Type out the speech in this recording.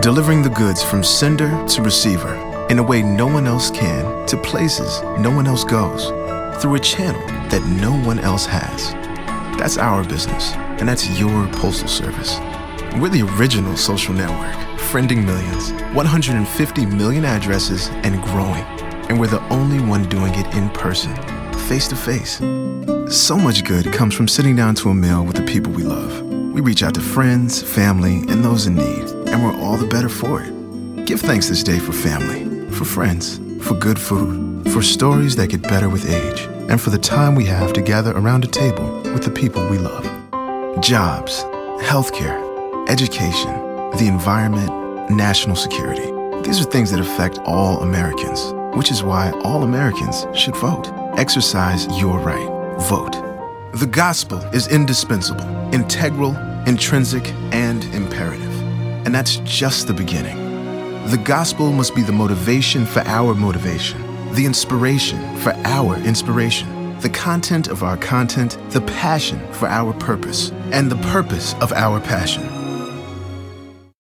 delivering the goods from sender to receiver in a way no one else can, to places no one else goes, through a channel that no one else has. That's our business, and that's your Postal Service. We're the original social network, friending millions, 150 million addresses, and growing. And we're the only one doing it in person, face to face. So much good comes from sitting down to a meal with the people we love. We reach out to friends, family, and those in need, and we're all the better for it. Give thanks this day for family, for friends, for good food, for stories that get better with age, and for the time we have to gather around a table with the people we love. Jobs, healthcare, education, the environment, national security. These are things that affect all Americans, which is why all Americans should vote. Exercise your right. Vote. The gospel is indispensable, integral, intrinsic, and imperative. And that's just the beginning. The gospel must be the motivation for our motivation, the inspiration for our inspiration, the content of our content, the passion for our purpose, and the purpose of our passion.